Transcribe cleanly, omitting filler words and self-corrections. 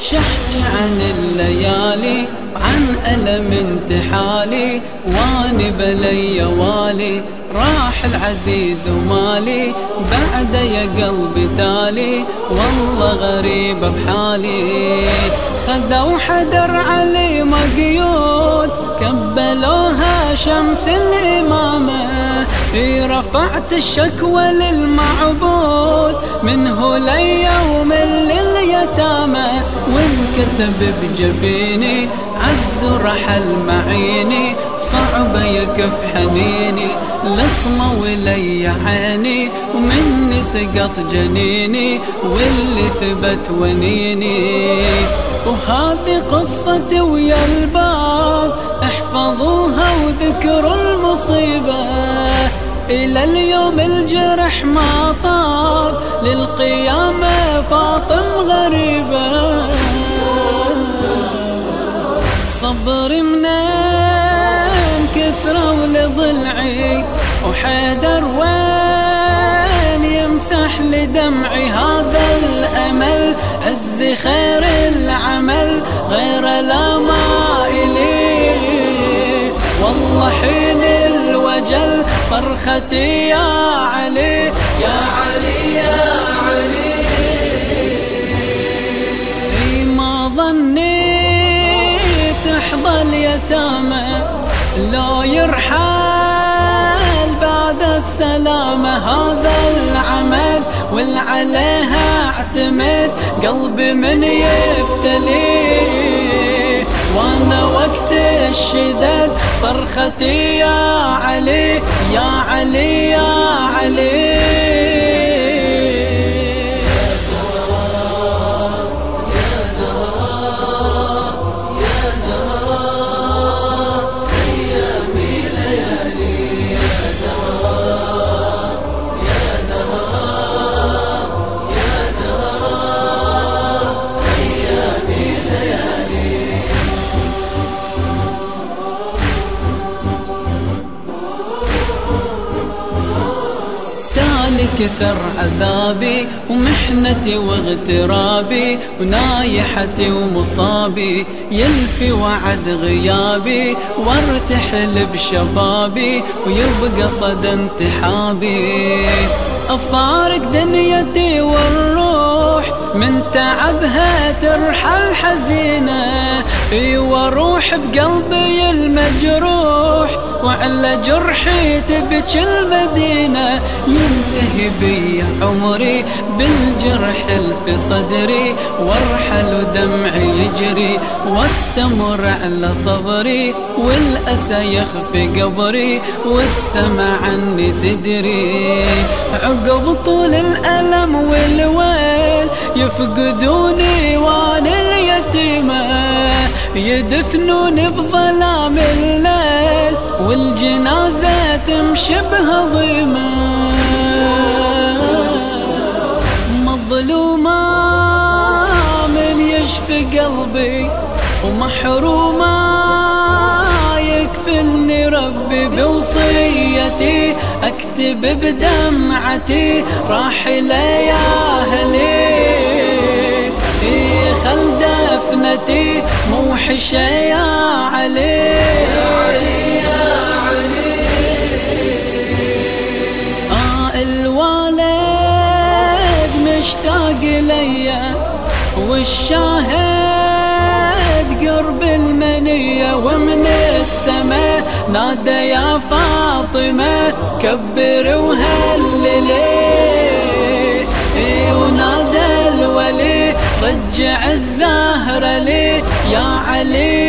شحكي عن الليالي عن ألم انتحالي واني بلي والي راح العزيز ومالي بعد يا قلبي تالي والله غريبة بحالي. خدوا حدر علي مقيود كبلوها شمس الإمامة رفعت الشكوى للمعبود منه لي ومن لليتامى وانكتب بجبيني عز رحل معيني صعب يكف حنيني لطمة ولي عيني ومني سقط جنيني واللي ثبت ونيني. وهذه قصتي ويا الباب احفظوها وذكروا المصيبة إلى اليوم الجرح ما طاب للقيامة فاطم غريبة. صبري منين كسروا لضلعي وحيدر وين يمسح لدمعي هذا الأمل عز خير العمل غير لا ما إلي والله حين الوجل صرختي يا علي يا علي يا علي. ما ظنيت تحظى اليتامى لو يرحل بعد السلامة هذا العمل والعليها اعتمد قلبي من يبتلي وانا وقت الشدد صرختي يا علي يا علي يا علي. كثر عذابي ومحنتي واغترابي ونايحتي ومصابي يلفي وعد غيابي وارتحل بشبابي ويبقى صدى انتحابي. أفارق دنيتي والروح من تعبها ترحل حزينة واروح بقلبي المجروح وعلى جرحي تبكي المدينة ينتهي بي عمري بالجرح في صدري وارحل ودمعي يجري واستمر على صبري والأسى يخفي قبري والسما عني تدري. عقب طول الألم والويل يفقدوني وانا اليتيمة يدفنوني بظلام الليل والجنازة تمشي بهضيمة. مظلومة من يشفي قلبي ومحرومة يكفلني ربي بوصيتي اكتب بدمعتي راحلة يا أهلي خل دفنتي موحشة يا علي يا علي يا علي. الوالد مشتاق ليا والشاهد قرب المنية ومن السماء نادى يا فاطمة كبري وهللي ونادى الولي رجع الزهرة لي يا علي